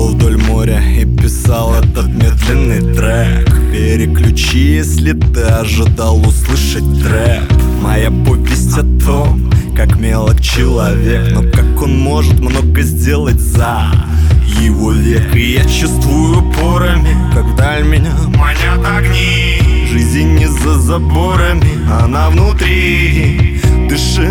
шел вдоль моря и писал этот медленный трек. Переключи, если ты ожидал услышать трэп. Моя повесть о том, как мелок человек, но как он может много сделать за его век. И я чувствую порами, как вдаль меня манят огни. Жизнь не за заборами, она внутри. Дыши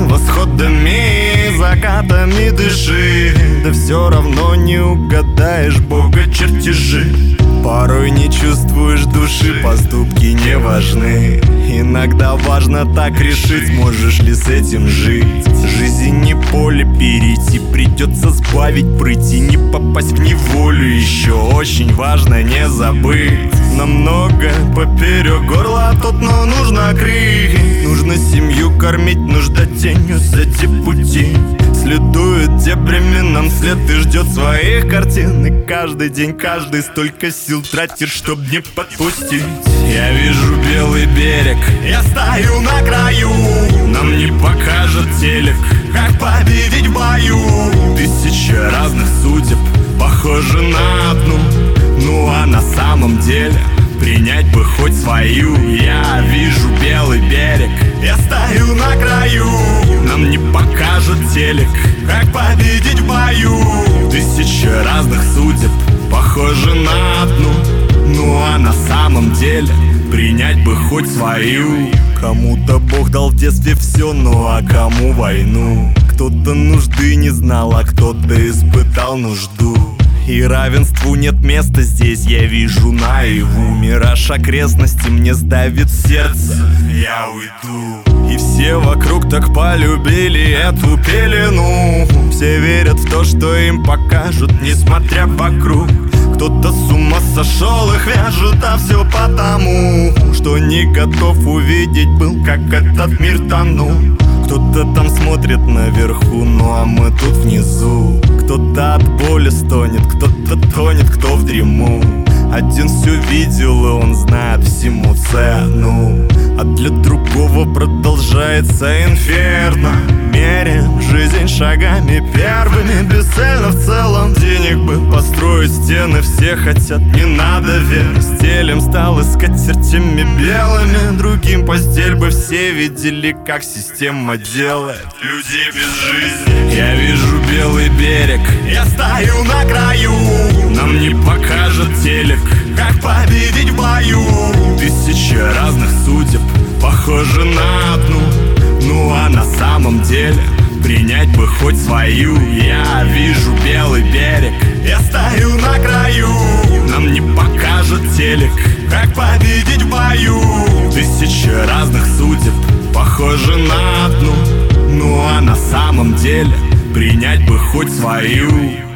восходами, закатами дыши. Да все равно не угадаешь Бога чертежи. Порой не чувствуешь души, поступки не важны. Иногда важно так решить, можешь ли с этим жить. Жизнь не поле перейти, придется сбавить прыть и не попасть в неволю. Еще очень важно не забыть. Намного поперек горла тут, но нужно крыть. Нужно семью кормить, нужда тенью сойти пути. Следует дебрями нам след и ждет своих картин. И каждый день, каждый столько сил тратит, чтоб не подпустить. Я вижу белый берег, я стою на краю. Нам не покажет телек, как победить в бою. Тысячи разных судеб, похожи на одну. Ну а на самом деле принять бы хоть свою. Я вижу белый берег, я стою на краю. Нам не покажет телек, как победить в бою. Тысячи разных судеб, похожи на одну. Ну а на самом деле принять бы хоть свою. Кому-то Бог дал в детстве все, ну а кому войну. Кто-то нужды не знал, а кто-то испытал нужду. И равенству нет места здесь, я вижу наяву. Мираж окрестности мне сдавит сердце, я уйду. И все вокруг так полюбили эту пелену. Все верят в то, что им покажут, несмотря вокруг. Кто-то с ума сошел, их вяжут, а все потому, что не готов увидеть был, как этот мир тонул. Кто-то там смотрит наверху, ну а мы тут внизу. Кто-то от боли стонет, кто-то тонет, кто в дрему. Один все видел, и он знает всему цену. А для другого продолжается инферно. Меряем жизнь шагами первыми, бесцельно в целом. Денег бы построить стены, все хотят, не надо вер. Стелем стал искать скатертями белыми. Другим постель бы все видели, как система делает людей без жизни. Я вижу белый берег, я стою на краю. Нам не покажет телек, как победить в бою. Тысячи разных судеб, похожи на одну. Ну а на самом деле принять бы хоть свою. Я вижу белый берег, я стою на краю. Нам не покажет телек, как победить в бою. Тысячи разных судеб, похожи на одну. Ну а на самом деле принять бы хоть свою.